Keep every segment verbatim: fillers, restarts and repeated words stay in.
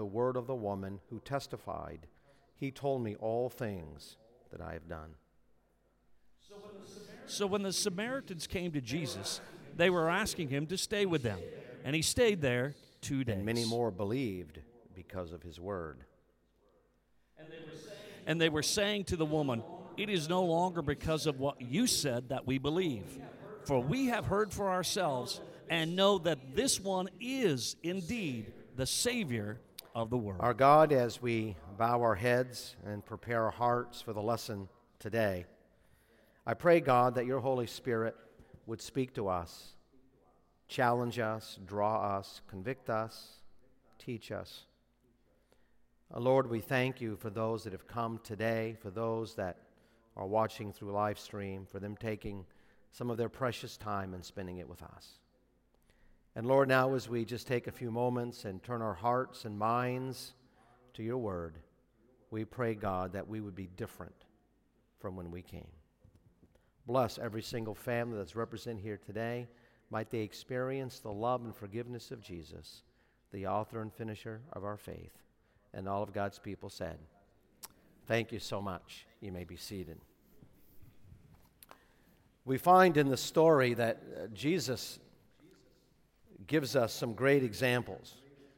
the word of the woman who testified, "He told me all things that I have done." So when the Samaritans came to Jesus, they were asking him to stay with them, and he stayed there two days. And many more believed because of his word. And they were saying to the woman, "It is no longer because of what you said that we believe, for we have heard for ourselves and know that this one is indeed the Savior of the world." Our God, as we bow our heads and prepare our hearts for the lesson today, I pray, God, that your Holy Spirit would speak to us, challenge us, draw us, convict us, teach us. Uh, Lord, we thank you for those that have come today, for those that are watching through live stream, for them taking some of their precious time and spending it with us. And Lord, now as we just take a few moments and turn our hearts and minds to your word, we pray, God, that we would be different from when we came. Bless every single family that's represented here today. Might they experience the love and forgiveness of Jesus, the author and finisher of our faith. And all of God's people said, thank you so much. You may be seated. We find in the story that uh, Jesus gives us some great examples.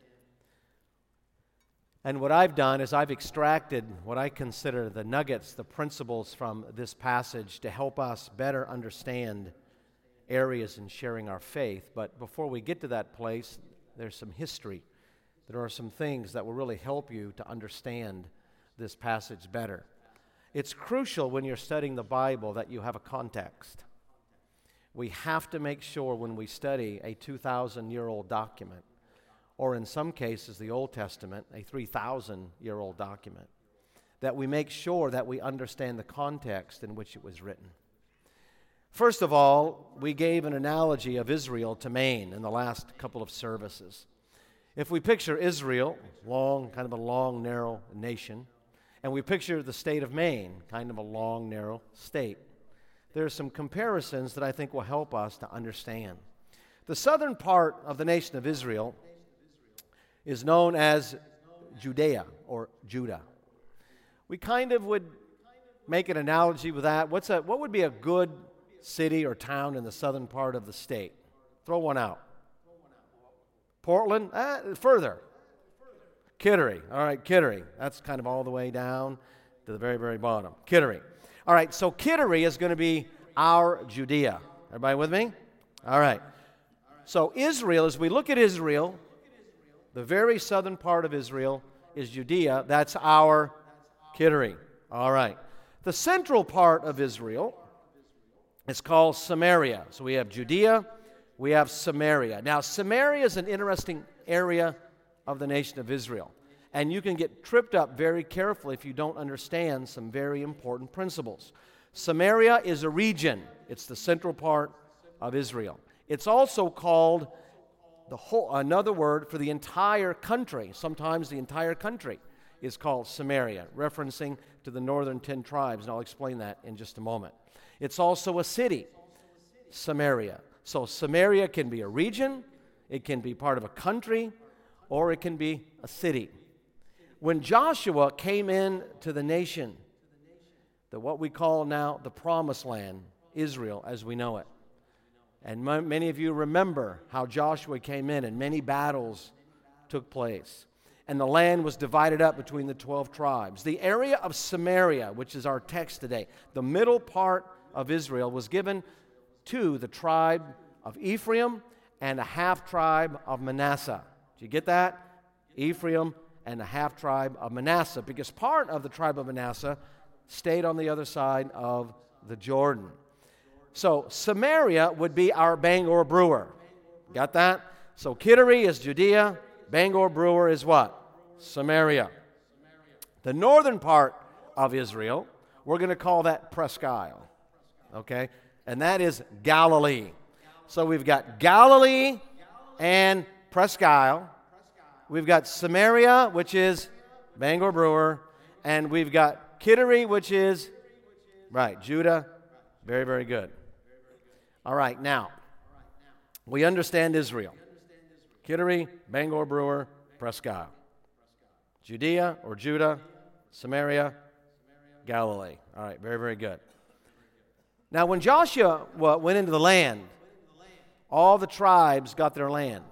And what I've done is I've extracted what I consider the nuggets, the principles from this passage to help us better understand areas in sharing our faith. But before we get to that place, there's some history. There are some things that will really help you to understand this passage better. It's crucial when you're studying the Bible that you have a context. We have to make sure when we study a two thousand year old document, or in some cases the Old Testament, a three thousand year old document, that we make sure that we understand the context in which it was written. First of all, we gave an analogy of Israel to Maine in the last couple of services. If we picture Israel, long, kind of a long, narrow nation, and we picture the state of Maine, kind of a long, narrow state, there are some comparisons that I think will help us to understand. The southern part of the nation of Israel is known as Judea or Judah. We kind of would make an analogy with that. What's a, what would be a good city or town in the southern part of the state? Throw one out. Portland? Ah, further. Kittery. All right, Kittery. That's kind of all the way down to the very, very bottom. Kittery. All right, so Kittery is going to be our Judea. Everybody with me? All right. So Israel, as we look at Israel, the very southern part of Israel is Judea. That's our Kittery. All right. The central part of Israel is called Samaria. So we have Judea, we have Samaria. Now, Samaria is an interesting area of the nation of Israel. And you can get tripped up very carefully if you don't understand some very important principles. Samaria is a region. It's the central part of Israel. It's also called the whole, another word for the entire country. Sometimes the entire country is called Samaria, referencing to the northern ten tribes, and I'll explain that in just a moment. It's also a city, Samaria. So Samaria can be a region, it can be part of a country, or it can be a city. When Joshua came in to the nation, the what we call now the Promised Land, Israel as we know it, and m- many of you remember how Joshua came in and many battles took place, and the land was divided up between the twelve tribes. The area of Samaria, which is our text today, the middle part of Israel, was given to the tribe of Ephraim and a half-tribe of Manasseh. Did you get that? Ephraim and a half-tribe of Manasseh, because part of the tribe of Manasseh stayed on the other side of the Jordan. So Samaria would be our Bangor Brewer. Got that? So Kittery is Judea, Bangor Brewer is what? Samaria. The northern part of Israel, we're going to call that Presque Isle. Okay? And that is Galilee. So we've got Galilee and Presque Isle. We've got Samaria, which is Bangor Brewer, and we've got Kittery, which is, right, Judah. Very, very good. All right, now, we understand Israel. Kittery, Bangor Brewer, Presque Isle. Judea or Judah, Samaria, Galilee. All right, very, very good. Now, when Joshua well, went into the land, all the tribes got their land.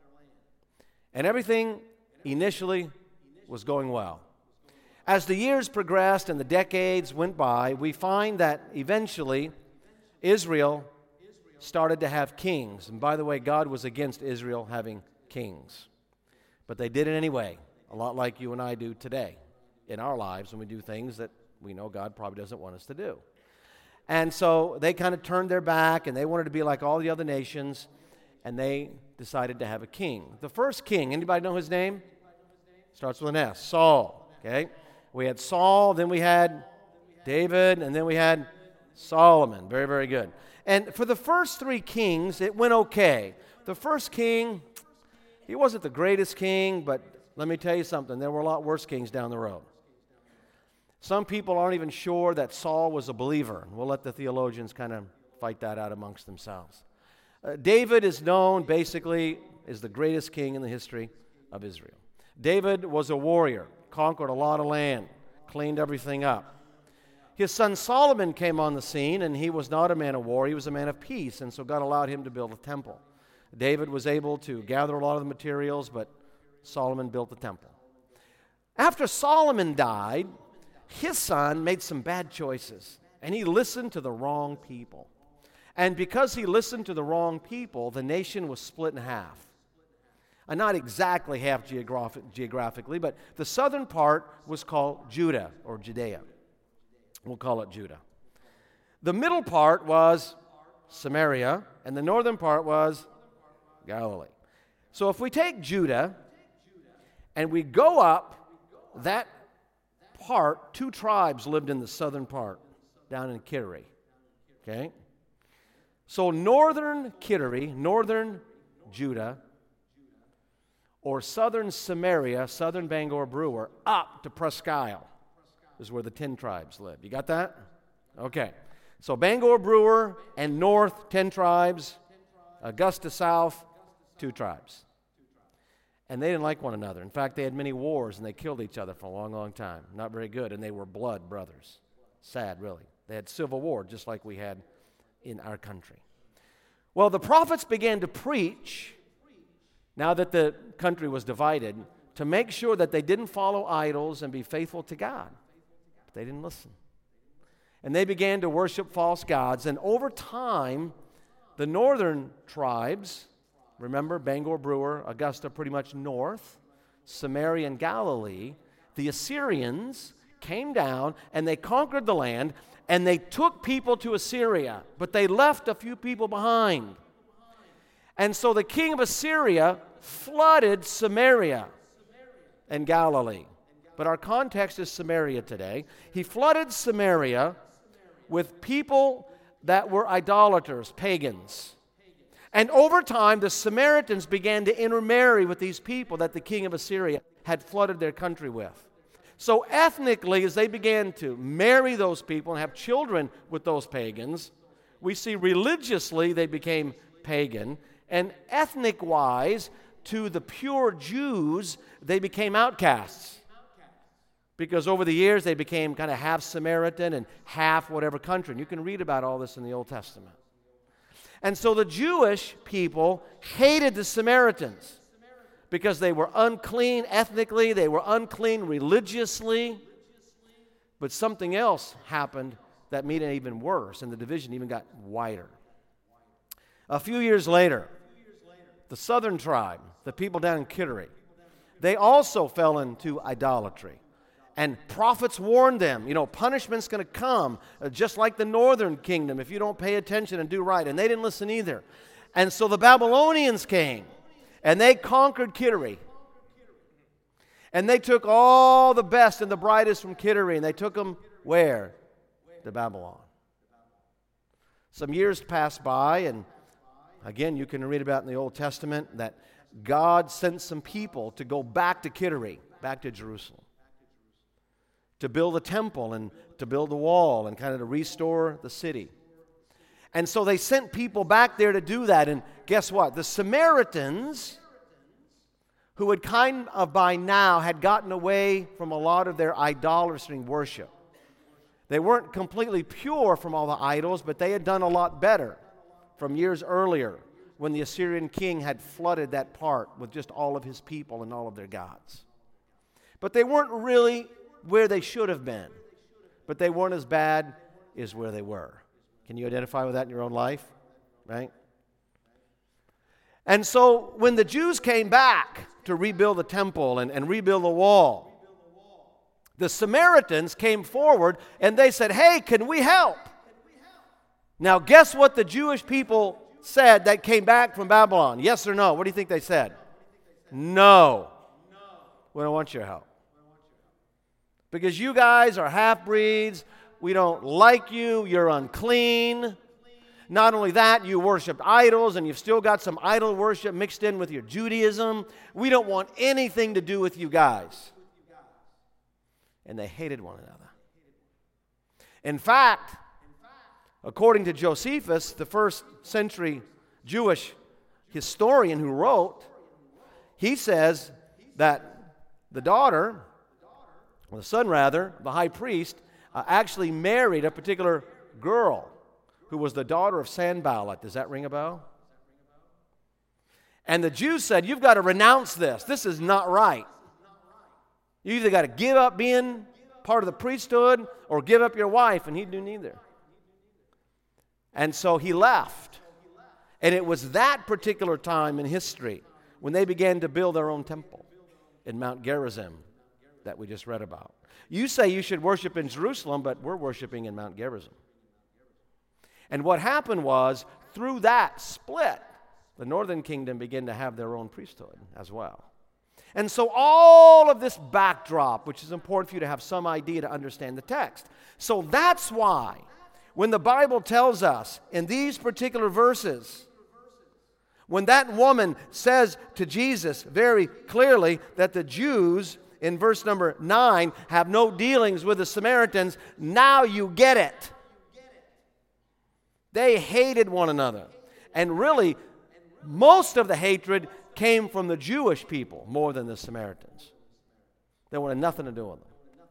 And everything initially was going well. As the years progressed and the decades went by, we find that eventually Israel started to have kings. And by the way, God was against Israel having kings. But they did it anyway, a lot like you and I do today in our lives when we do things that we know God probably doesn't want us to do. And so they kind of turned their back, and they wanted to be like all the other nations, and they decided to have a king. The first king, anybody know his name? Starts with an S, Saul, okay? We had Saul, then we had David, and then we had Solomon. Very, very good. And for the first three kings, it went okay. The first king, he wasn't the greatest king, but let me tell you something, there were a lot worse kings down the road. Some people aren't even sure that Saul was a believer. We'll let the theologians kind of fight that out amongst themselves. Uh, David is known basically as the greatest king in the history of Israel. David was a warrior, conquered a lot of land, cleaned everything up. His son Solomon came on the scene, and he was not a man of war, he was a man of peace, and so God allowed him to build a temple. David was able to gather a lot of the materials, but Solomon built the temple. After Solomon died, his son made some bad choices, and he listened to the wrong people. And because he listened to the wrong people, the nation was split in half. And not exactly half geographic, geographically, but the southern part was called Judah or Judea. We'll call it Judah. The middle part was Samaria, and the northern part was Galilee. So if we take Judah and we go up that part, two tribes lived in the southern part, down in Kittery. Okay? So northern Kittery, northern Judah, or southern Samaria, southern Bangor Brewer, up to Presque Isle is where the ten tribes lived. You got that? Okay. So Bangor Brewer and north, ten tribes. Augusta south, two tribes. And they didn't like one another. In fact, they had many wars, and they killed each other for a long, long time. Not very good, and they were blood brothers. Sad, really. They had civil war, just like we had in our country. Well, the prophets began to preach, now that the country was divided, to make sure that they didn't follow idols and be faithful to God. But they didn't listen. And they began to worship false gods, and over time, the northern tribes, remember, Bangor Brewer, Augusta, pretty much north, Samaria and Galilee, the Assyrians came down and they conquered the land, and they took people to Assyria, but they left a few people behind. And so the king of Assyria flooded Samaria and Galilee. But our context is Samaria today. He flooded Samaria with people that were idolaters, pagans. And over time, the Samaritans began to intermarry with these people that the king of Assyria had flooded their country with. So ethnically, as they began to marry those people and have children with those pagans, we see religiously they became pagan. And ethnic-wise, to the pure Jews, they became outcasts. Because over the years, they became kind of half Samaritan and half whatever country. And you can read about all this in the Old Testament. And so the Jewish people hated the Samaritans because they were unclean ethnically, they were unclean religiously. But something else happened that made it even worse, and the division even got wider. A few years later, the southern tribe, the people down in Kittery, they also fell into idolatry. And prophets warned them, you know, punishment's going to come, uh, just like the northern kingdom, if you don't pay attention and do right. And they didn't listen either. And so the Babylonians came, and they conquered Kittery. And they took all the best and the brightest from Kittery, and they took them where? To Babylon. Some years passed by, and again, you can read about in the Old Testament that God sent some people to go back to Kittery, back to Jerusalem, to build a temple and to build a wall and kind of to restore the city. And so they sent people back there to do that. And guess what? The Samaritans, who had kind of by now had gotten away from a lot of their idolatry worship. They weren't completely pure from all the idols, but they had done a lot better from years earlier when the Assyrian king had flooded that part with just all of his people and all of their gods. But they weren't really where they should have been. But they weren't as bad as where they were. Can you identify with that in your own life? Right? And so when the Jews came back to rebuild the temple and, and rebuild the wall, the Samaritans came forward and they said, hey, can we help? Now guess what the Jewish people said that came back from Babylon? Yes or no? What do you think they said? No. We don't want your help. Because you guys are half-breeds. We don't like you. You're unclean. Not only that, you worshiped idols, and you've still got some idol worship mixed in with your Judaism. We don't want anything to do with you guys. And they hated one another. In fact, according to Josephus, the first century Jewish historian who wrote, he says that the daughter, or the son rather, the high priest, uh, actually married a particular girl who was the daughter of Sanballat. Does that ring a bell? And the Jews said, you've got to renounce this. This is not right. You either got to give up being part of the priesthood or give up your wife, and he'd do neither. And so he left. And it was that particular time in history when they began to build their own temple in Mount Gerizim that we just read about. You say you should worship in Jerusalem, but we're worshiping in Mount Gerizim. And what happened was, through that split, the northern kingdom began to have their own priesthood as well. And so all of this backdrop, which is important for you to have some idea to understand the text. So that's why when the Bible tells us in these particular verses, when that woman says to Jesus very clearly that the Jews, in verse number nine, have no dealings with the Samaritans, now you get it. They hated one another. And really, most of the hatred came from the Jewish people more than the Samaritans. They wanted nothing to do with them.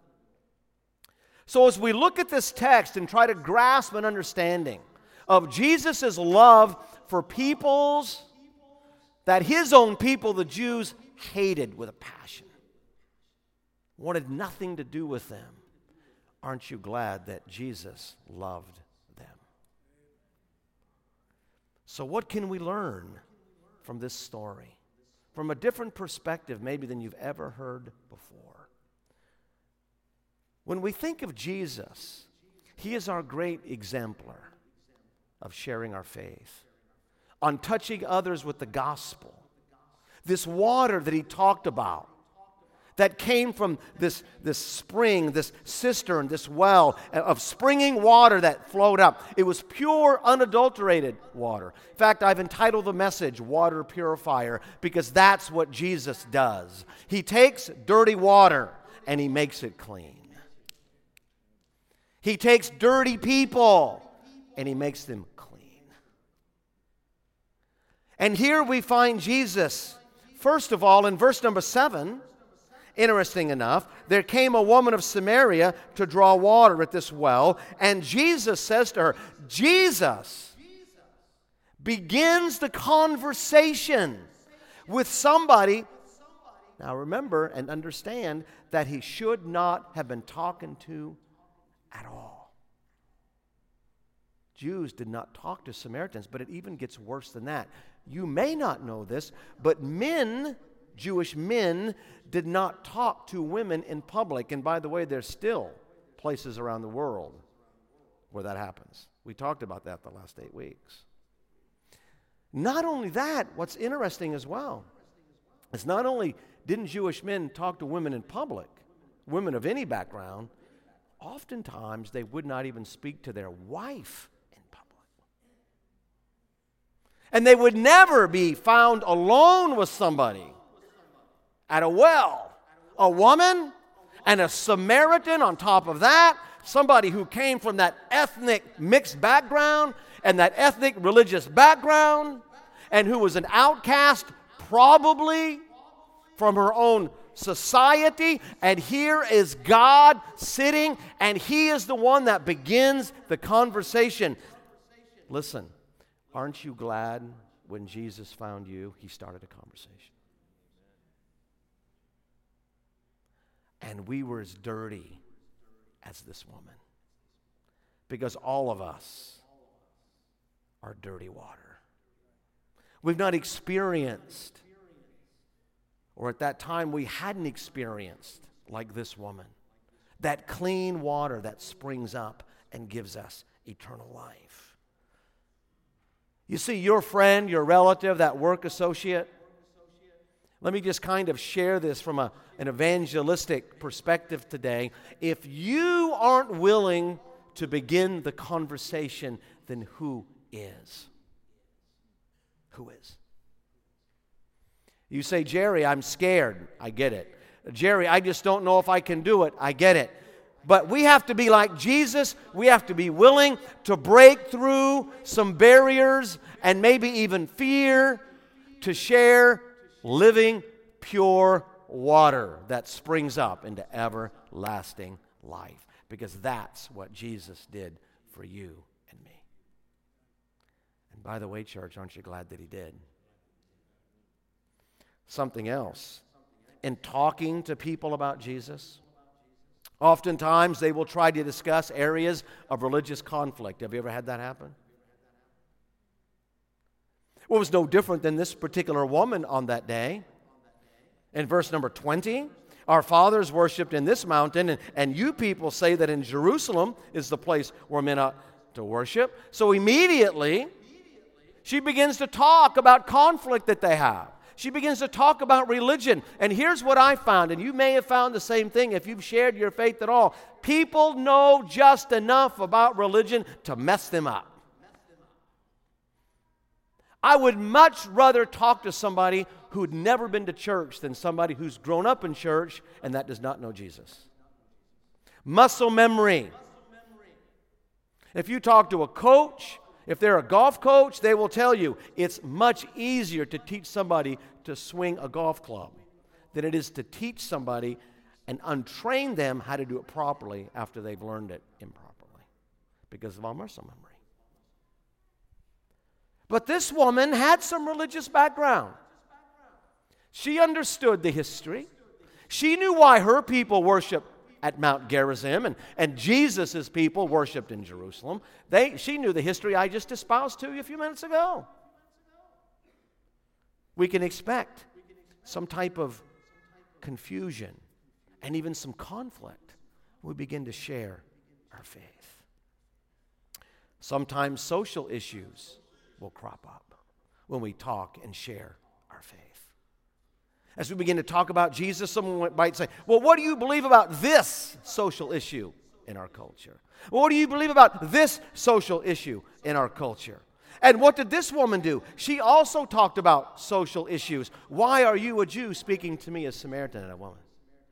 So as we look at this text and try to grasp an understanding of Jesus' love for peoples that his own people, the Jews, hated with a passion, wanted nothing to do with them, aren't you glad that Jesus loved them? So what can we learn from this story? From a different perspective maybe than you've ever heard before. When we think of Jesus, he is our great exemplar of sharing our faith, on touching others with the gospel. This water that he talked about, that came from this, this spring, this cistern, this well of springing water that flowed up. It was pure, unadulterated water. In fact, I've entitled the message, Water Purifier, because that's what Jesus does. He takes dirty water and he makes it clean. He takes dirty people and he makes them clean. And here we find Jesus, first of all, in verse number seven. Interesting enough, there came a woman of Samaria to draw water at this well, and Jesus says to her, Jesus begins the conversation with somebody. Now remember and understand that he should not have been talking to at all. Jews did not talk to Samaritans, but it even gets worse than that. You may not know this, but men, Jewish men, did not talk to women in public. And by the way, there's still places around the world where that happens. We talked about that the last eight weeks. Not only that, what's interesting as well is not only didn't Jewish men talk to women in public, women of any background, oftentimes they would not even speak to their wife in public. And they would never be found alone with somebody at a well. A woman and a Samaritan on top of that, somebody who came from that ethnic mixed background and that ethnic religious background, and who was an outcast probably from her own society, and here is God sitting, and He is the one that begins the conversation. Listen, aren't you glad when Jesus found you, He started a conversation? And we were as dirty as this woman, because all of us are dirty water. We've not experienced, or at that time we hadn't experienced, like this woman, that clean water that springs up and gives us eternal life. You see, your friend, your relative, that work associate, let me just kind of share this from a, an evangelistic perspective today. If you aren't willing to begin the conversation, then who is? Who is? You say, Jerry, I'm scared. I get it. Jerry, I just don't know if I can do it. I get it. But we have to be like Jesus. We have to be willing to break through some barriers and maybe even fear to share living, pure water that springs up into everlasting life. Because that's what Jesus did for you and me. And by the way, church, aren't you glad that He did? Something else. In talking to people about Jesus, oftentimes they will try to discuss areas of religious conflict. Have you ever had that happen? Well, it was no different than this particular woman on that day. In verse number twenty, our fathers worshipped in this mountain, and, and you people say that in Jerusalem is the place where men ought to worship. So immediately, she begins to talk about conflict that they have. She begins to talk about religion. And here's what I found, and you may have found the same thing if you've shared your faith at all. People know just enough about religion to mess them up. I would much rather talk to somebody who'd never been to church than somebody who's grown up in church and that does not know Jesus. Muscle memory. If you talk to a coach, if they're a golf coach, they will tell you it's much easier to teach somebody to swing a golf club than it is to teach somebody and untrain them how to do it properly after they've learned it improperly because of our muscle memory. But this woman had some religious background. She understood the history. She knew why her people worshiped at Mount Gerizim and, and Jesus' people worshiped in Jerusalem. They, she knew the history I just espoused to you a few minutes ago. We can expect some type of confusion and even some conflict when we begin to share our faith. Sometimes social issues will crop up when we talk and share our faith. As we begin to talk about Jesus, someone might say, well, what do you believe about this social issue in our culture? Well, what do you believe about this social issue in our culture? And what did this woman do? She also talked about social issues. Why are you, a Jew, speaking to me, a Samaritan and a woman?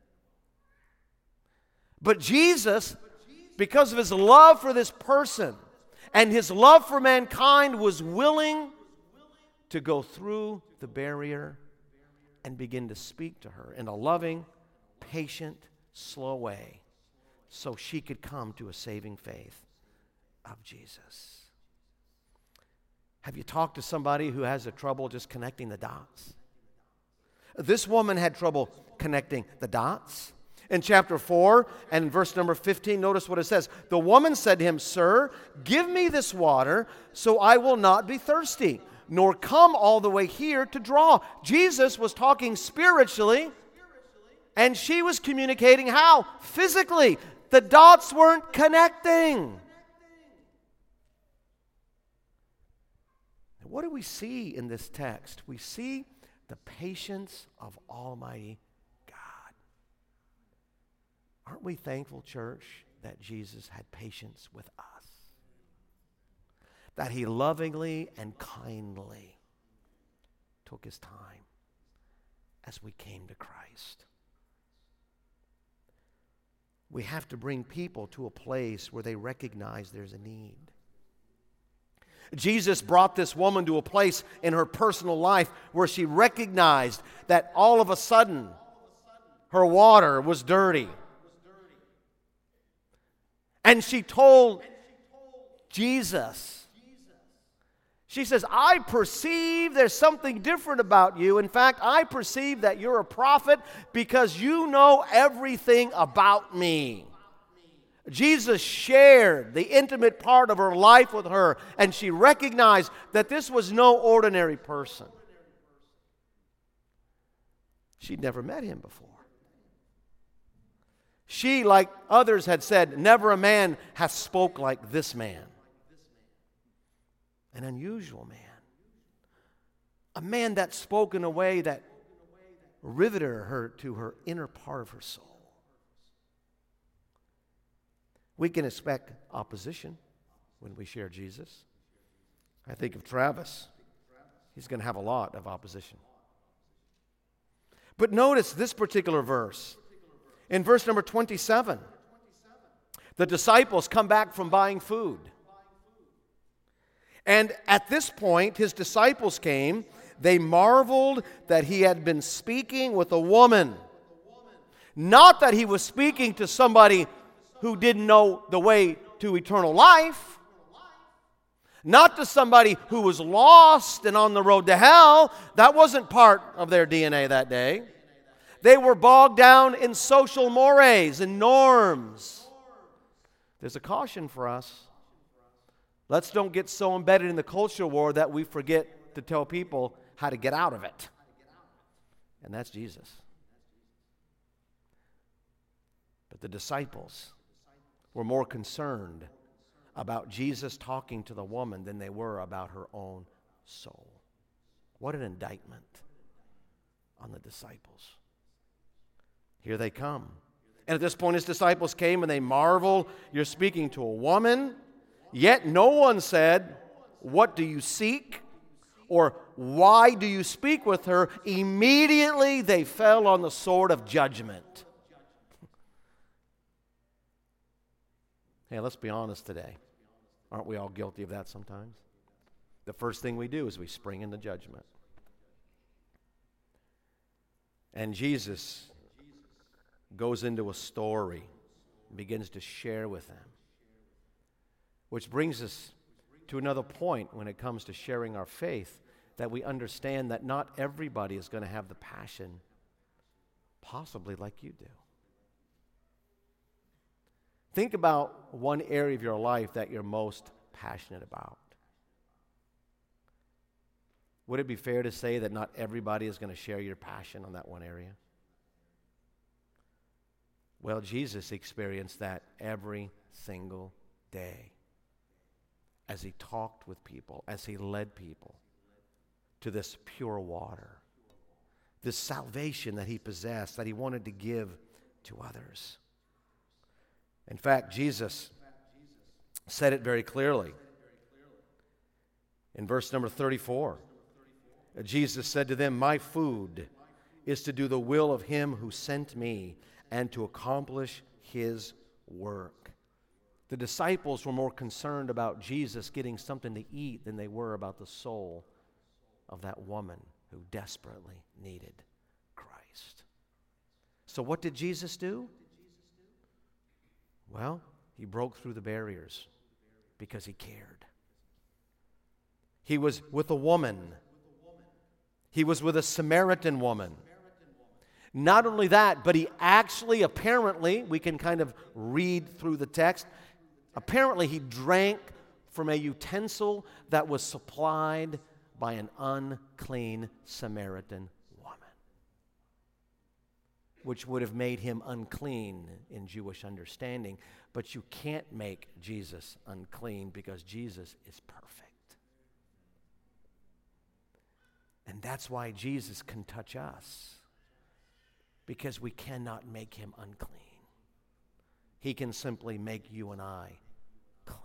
But Jesus, because of His love for this person, and His love for mankind, was willing to go through the barrier and begin to speak to her in a loving, patient, slow way so she could come to a saving faith of Jesus. Have you talked to somebody who has a trouble just connecting the dots? This woman had trouble connecting the dots. In chapter four and verse number fifteen, notice what it says. The woman said to him, Sir, give me this water so I will not be thirsty, nor come all the way here to draw. Jesus was talking spiritually, and she was communicating how? Physically. The dots weren't connecting. What do we see in this text? We see the patience of Almighty God. Aren't we thankful, church, that Jesus had patience with us? That He lovingly and kindly took His time as we came to Christ. We have to bring people to a place where they recognize there's a need. Jesus brought this woman to a place in her personal life where she recognized that all of a sudden her water was dirty. And she told Jesus, she says, I perceive there's something different about you. In fact, I perceive that you're a prophet because you know everything about me. Jesus shared the intimate part of her life with her, and she recognized that this was no ordinary person. She'd never met him before. She, like others had said, never a man hath spoke like this man. An unusual man. A man that spoke in a way that riveted her to her inner part of her soul. We can expect opposition when we share Jesus. I think of Travis. He's going to have a lot of opposition. But notice this particular verse. In verse number twenty-seven, the disciples come back from buying food. And at this point, his disciples came. They marveled that he had been speaking with a woman. Not that he was speaking to somebody who didn't know the way to eternal life. Not to somebody who was lost and on the road to hell. That wasn't part of their D N A that day. They were bogged down in social mores and norms. There's a caution for us. Let's don't get so embedded in the culture war that we forget to tell people how to get out of it. And that's Jesus. But the disciples were more concerned about Jesus talking to the woman than they were about her own soul. What an indictment on the disciples. Here they come. And at this point, his disciples came and they marveled, you're speaking to a woman. Yet no one said, what do you seek? Or why do you speak with her? Immediately they fell on the sword of judgment. Hey, let's be honest today. Aren't we all guilty of that sometimes? The first thing we do is we spring into judgment. And Jesus goes into a story and begins to share with them. Which brings us to another point when it comes to sharing our faith, that we understand that not everybody is going to have the passion possibly like you do. Think about one area of your life that you're most passionate about. Would it be fair to say that not everybody is going to share your passion on that one area? Well, Jesus experienced that every single day as he talked with people, as he led people to this pure water, this salvation that he possessed, that he wanted to give to others. In fact, Jesus said it very clearly. In verse number thirty-four, Jesus said to them, my food is to do the will of him who sent me and to accomplish his work. The disciples were more concerned about Jesus getting something to eat than they were about the soul of that woman who desperately needed Christ. So what did Jesus do? Well, he broke through the barriers because he cared. He was with a woman. He was with a Samaritan woman. Not only that, but he actually, apparently, we can kind of read through the text, apparently he drank from a utensil that was supplied by an unclean Samaritan woman, which would have made him unclean in Jewish understanding. But you can't make Jesus unclean because Jesus is perfect. And that's why Jesus can touch us, because we cannot make him unclean. He can simply make you and I clean.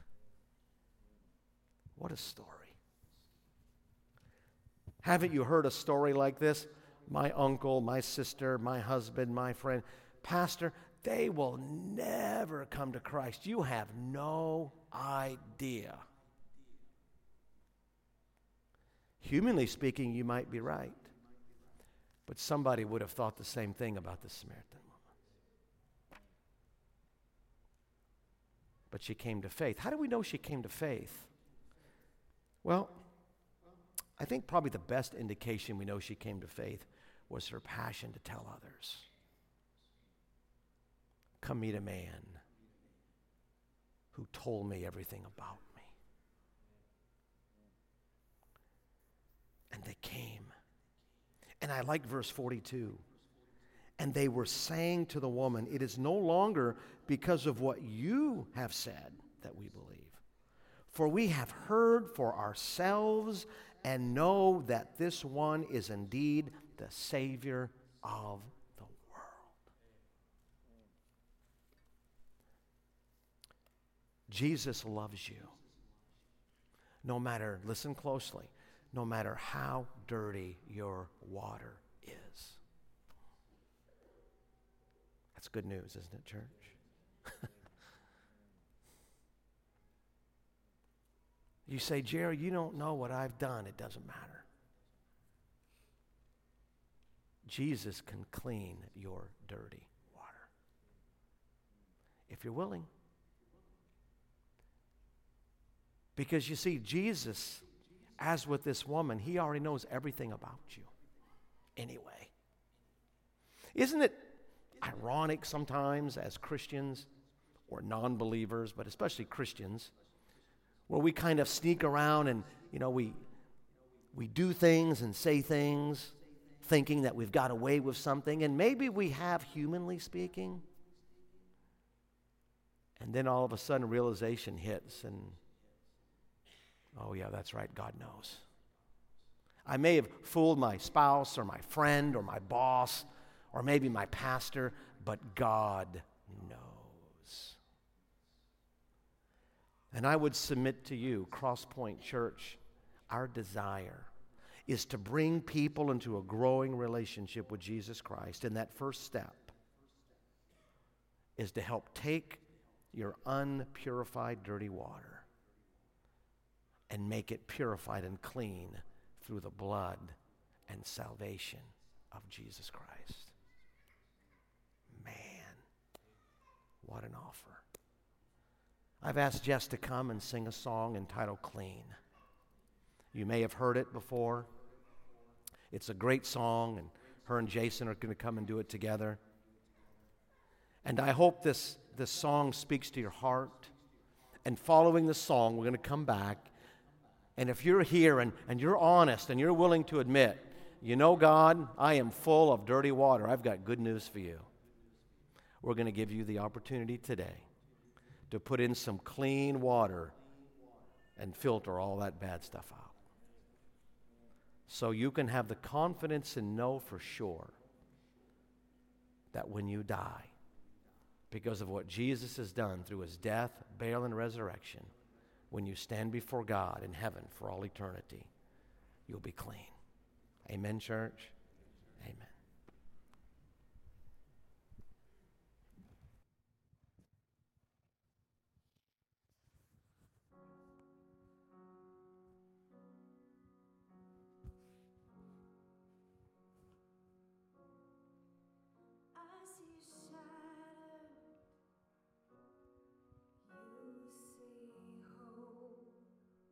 What a story. Haven't you heard a story like this? My uncle, my sister, my husband, my friend, pastor, they will never come to Christ. You have no idea. Humanly speaking, you might be right. But somebody would have thought the same thing about the Samaritan woman. But she came to faith. How do we know she came to faith? Well, I think probably the best indication we know she came to faith was her passion to tell others. Come meet a man who told me everything about me. And they came. And I like verse forty-two. And they were saying to the woman, it is no longer because of what you have said that we believe. For we have heard for ourselves and know that this one is indeed the Savior of the world. Jesus loves you. No matter, listen closely, no matter how dirty your water is. That's good news, isn't it, church? You say, Jerry, you don't know what I've done. It doesn't matter. Jesus can clean your dirty water. If you're willing. Because you see, Jesus, as with this woman, he already knows everything about you anyway. Isn't it ironic sometimes as Christians or non-believers, but especially Christians, where we kind of sneak around and, you know, we we do things and say things thinking that we've got away with something, and maybe we have, humanly speaking, and then all of a sudden realization hits and, oh yeah, that's right, God knows. I may have fooled my spouse or my friend or my boss or maybe my pastor, but God knows. And I would submit to you, Crosspoint Church, our desire is to bring people into a growing relationship with Jesus Christ. And that first step is to help take your unpurified, dirty water and make it purified and clean through the blood and salvation of Jesus Christ. Man, what an offer. I've asked Jess to come and sing a song entitled Clean. You may have heard it before. It's a great song, and her and Jason are going to come and do it together. And I hope this, this song speaks to your heart. And following the song, we're going to come back. And if you're here and, and you're honest and you're willing to admit, you know, God, I am full of dirty water, I've got good news for you. We're going to give you the opportunity today to put in some clean water and filter all that bad stuff out. So you can have the confidence and know for sure that when you die, because of what Jesus has done through his death, burial, and resurrection, when you stand before God in heaven for all eternity, you'll be clean. Amen, church? Amen.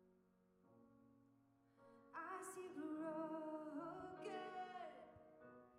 I see broken,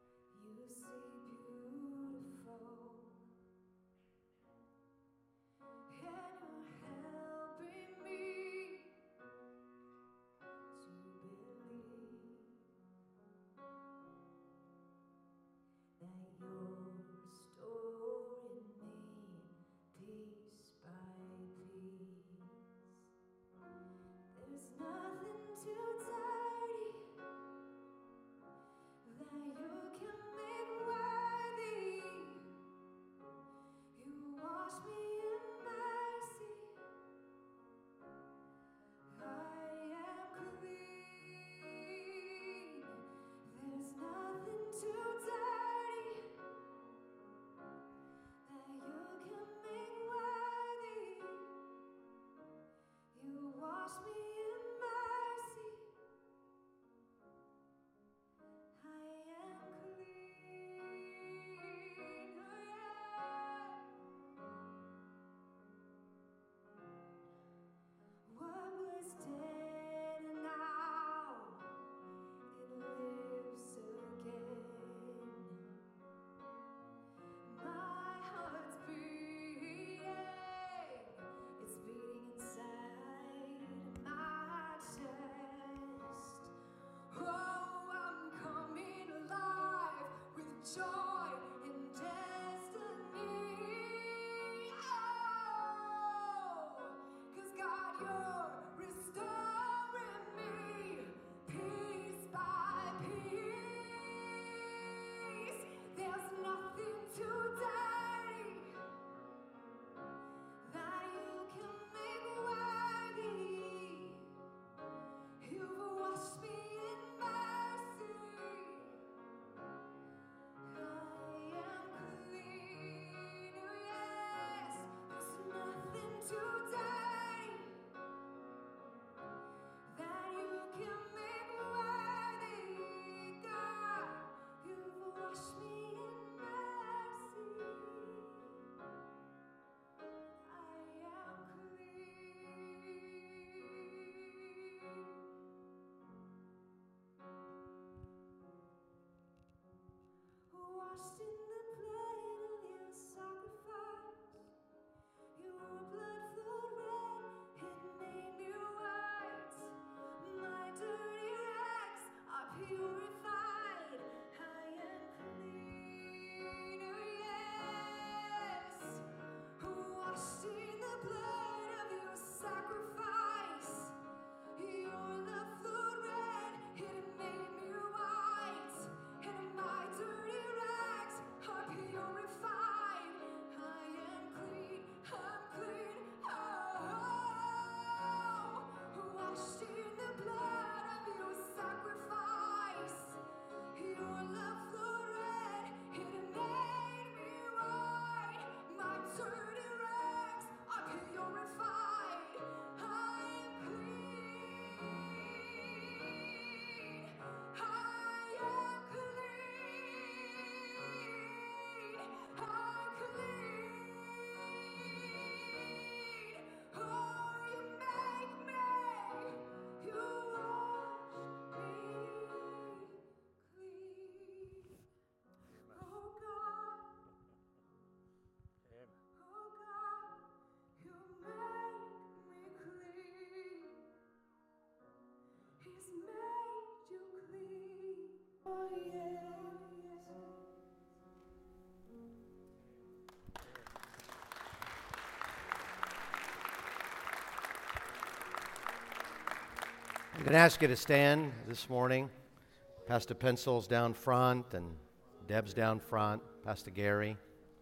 I'm going to ask you to stand this morning. Pastor Pencil's down front and Deb's down front, Pastor Gary.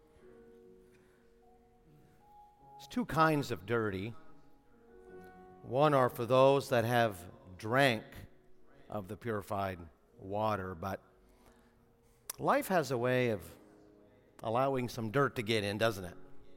There's two kinds of dirty. One are for those that have drank of the purified water, but life has a way of allowing some dirt to get in, doesn't it?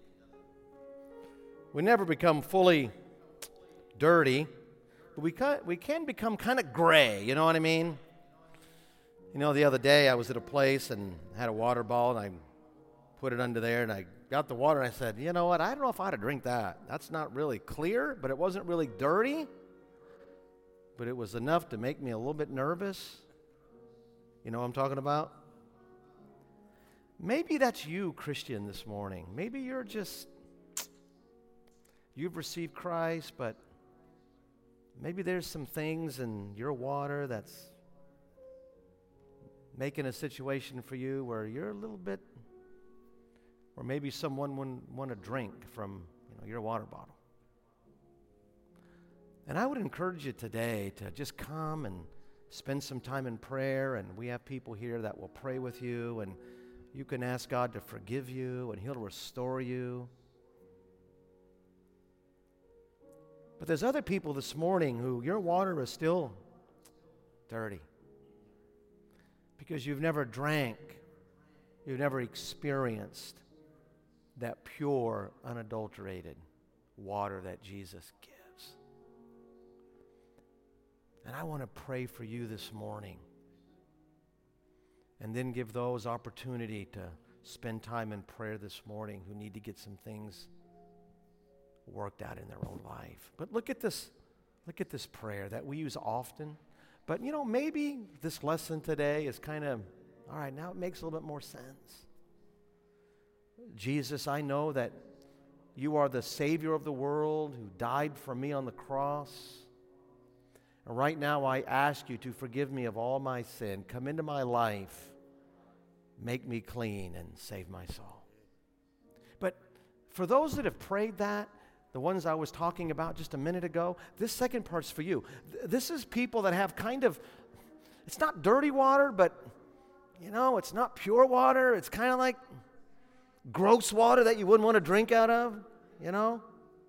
We never become fully dirty, but we can, we can become kind of gray, you know what I mean? You know, the other day I was at a place and had a water bottle, and I put it under there, and I got the water, and I said, you know what, I don't know if I ought to drink that. That's not really clear, but it wasn't really dirty, but it was enough to make me a little bit nervous. You know what I'm talking about? Maybe that's you, Christian, this morning. Maybe you're just, you've received Christ, but maybe there's some things in your water that's making a situation for you where you're a little bit, or maybe someone wouldn't want to drink from, you know, your water bottle. And I would encourage you today to just come and spend some time in prayer, and we have people here that will pray with you, and you can ask God to forgive you, and He'll restore you. But there's other people this morning who your water is still dirty because you've never drank, you've never experienced that pure, unadulterated water that Jesus gives. And I want to pray for you this morning, and then give those opportunity to spend time in prayer this morning who need to get some things worked out in their own life. But look at this, look at this prayer that we use often. But you know, maybe this lesson today is kind of, all right, now it makes a little bit more sense. Jesus, I know that you are the Savior of the world who died for me on the cross. And right now I ask you to forgive me of all my sin. Come into my life, make me clean, and save my soul. But for those that have prayed that, the ones I was talking about just a minute ago, this second part's for you. This is people that have kind of, it's not dirty water, but, you know, it's not pure water. It's kind of like gross water that you wouldn't want to drink out of, you know.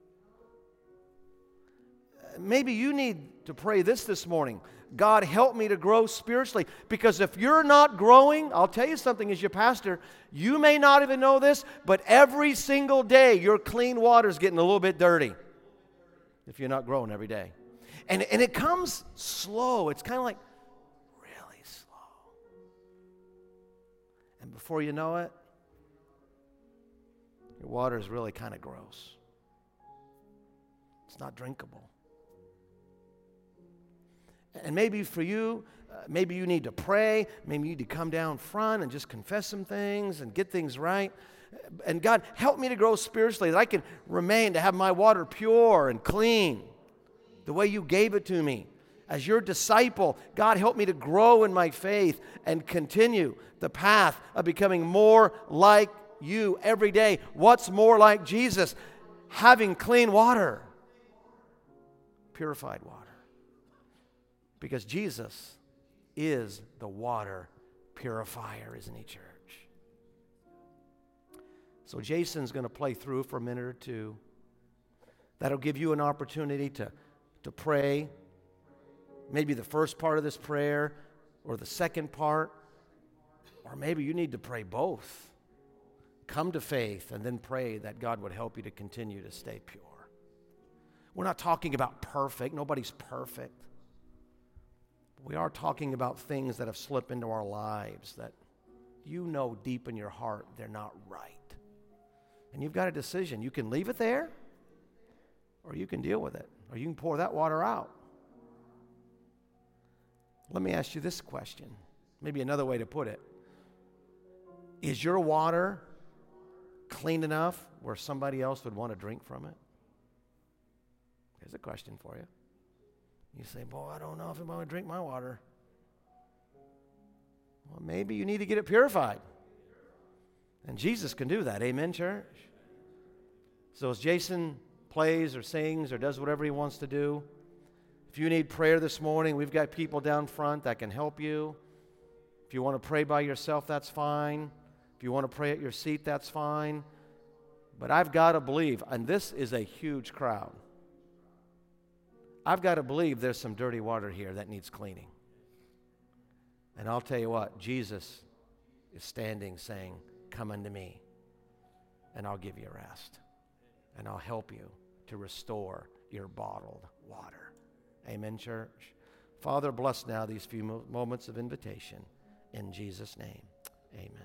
Maybe you need to pray this this morning. God, help me to grow spiritually. Because if you're not growing, I'll tell you something as your pastor, you may not even know this, but every single day your clean water is getting a little bit dirty if you're not growing every day. And, and it comes slow. It's kind of like really slow. And before you know it, your water is really kind of gross. It's not drinkable. And maybe for you, uh, maybe you need to pray. Maybe you need to come down front and just confess some things and get things right. And God, help me to grow spiritually, that I can remain, to have my water pure and clean the way you gave it to me. As your disciple, God, help me to grow in my faith and continue the path of becoming more like you every day. What's more like Jesus? Having clean water, purified water. Because Jesus is the water purifier, isn't he, church? So Jason's going to play through for a minute or two. That'll give you an opportunity to, to pray. Maybe the first part of this prayer or the second part. Or maybe you need to pray both. Come to faith and then pray that God would help you to continue to stay pure. We're not talking about perfect. Nobody's perfect. We are talking about things that have slipped into our lives that you know deep in your heart they're not right. And you've got a decision. You can leave it there, or you can deal with it, or you can pour that water out. Let me ask you this question, maybe another way to put it. Is your water clean enough where somebody else would want to drink from it? Here's a question for you. You say, boy, I don't know if I want to drink my water. Well, maybe you need to get it purified. And Jesus can do that. Amen, church? So as Jason plays or sings or does whatever he wants to do, if If you need prayer this morning, we've got people down front that can help you. If you want to pray by yourself, that's fine. If you want to pray at your seat, that's fine. But I've got to believe, and this is a huge crowd, I've got to believe there's some dirty water here that needs cleaning. And I'll tell you what, Jesus is standing saying, come unto me, and I'll give you rest. And I'll help you to restore your bottled water. Amen, church? Father, bless now these few mo- moments of invitation. In Jesus' name, amen.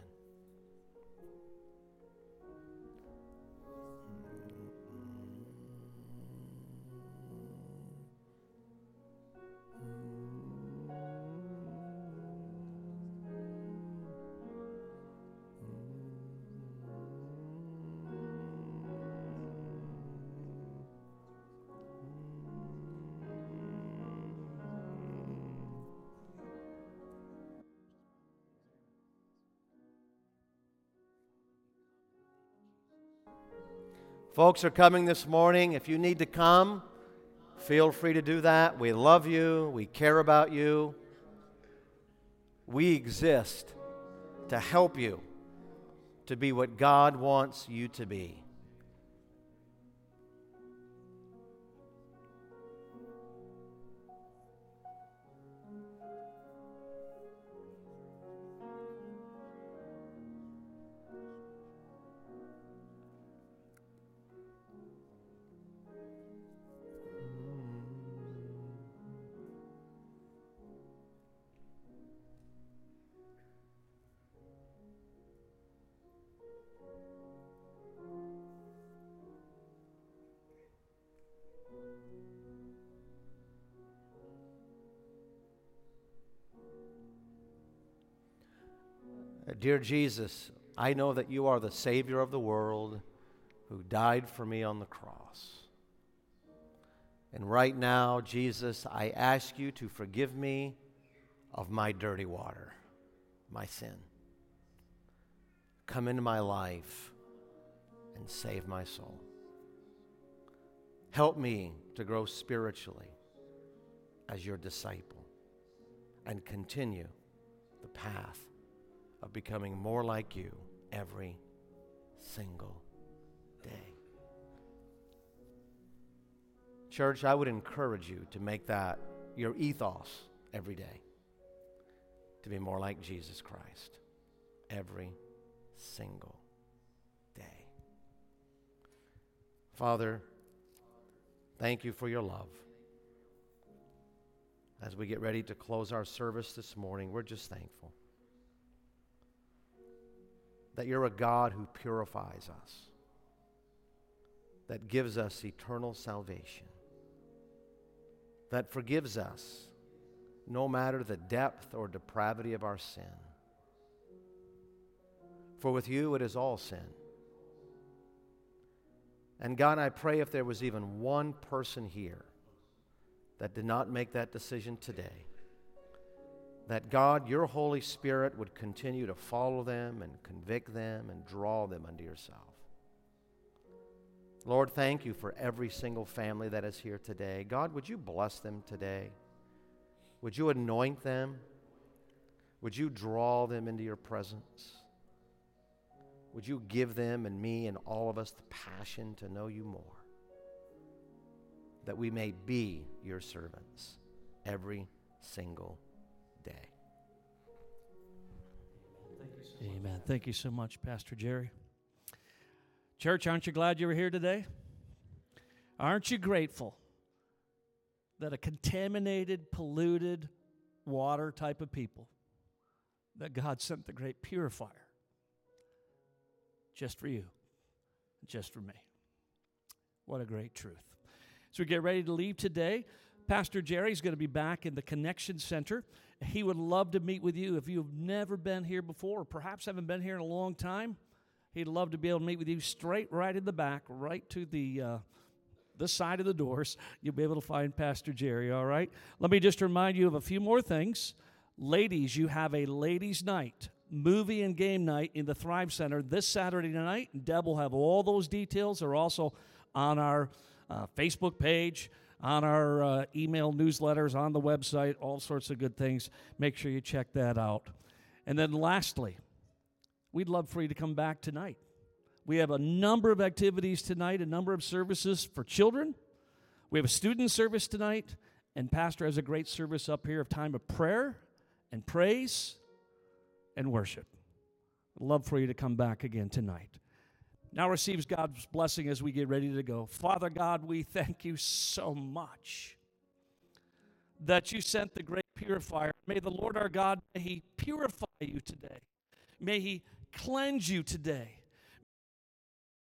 Folks are coming this morning. If you need to come, feel free to do that. We love you. We care about you. We exist to help you to be what God wants you to be. Dear Jesus, I know that you are the Savior of the world who died for me on the cross. And right now, Jesus, I ask you to forgive me of my dirty water, my sin. Come into my life and save my soul. Help me to grow spiritually as your disciple and continue the path of becoming more like you every single day. Church, I would encourage you to make that your ethos every day, to be more like Jesus Christ every single day. Father, thank you for your love. As we get ready to close our service this morning, we're just thankful that you're a God who purifies us, that gives us eternal salvation, that forgives us no matter the depth or depravity of our sin. For with you it is all sin. And God, I pray if there was even one person here that did not make that decision today, that God, your Holy Spirit would continue to follow them and convict them and draw them unto yourself. Lord, thank you for every single family that is here today. God, would you bless them today? Would you anoint them? Would you draw them into your presence? Would you give them and me and all of us the passion to know you more, that we may be your servants every single day. Amen. Thank you so much, Pastor Jerry. Church, aren't you glad you were here today? Aren't you grateful that a contaminated, polluted water type of people, that God sent the great purifier just for you, just for me? What a great truth. So we get ready to leave today. Pastor Jerry's going to be back in the Connection Center. He would love to meet with you if you've never been here before, or perhaps haven't been here in a long time. He'd love to be able to meet with you straight right in the back, right to the uh, this side of the doors. You'll be able to find Pastor Jerry, all right? Let me just remind you of a few more things. Ladies, you have a ladies' night, movie and game night in the Thrive Center this Saturday night. Deb will have all those details. They're also on our uh, Facebook page. on our uh, email newsletters, on the website, all sorts of good things. Make sure you check that out. And then lastly, we'd love for you to come back tonight. We have a number of activities tonight, a number of services for children. We have a student service tonight, and Pastor has a great service up here of time of prayer and praise and worship. I'd love for you to come back again tonight. Now receives God's blessing as we get ready to go. Father God, we thank you so much that you sent the great purifier. May the Lord our God, may he purify you today. May he cleanse you today.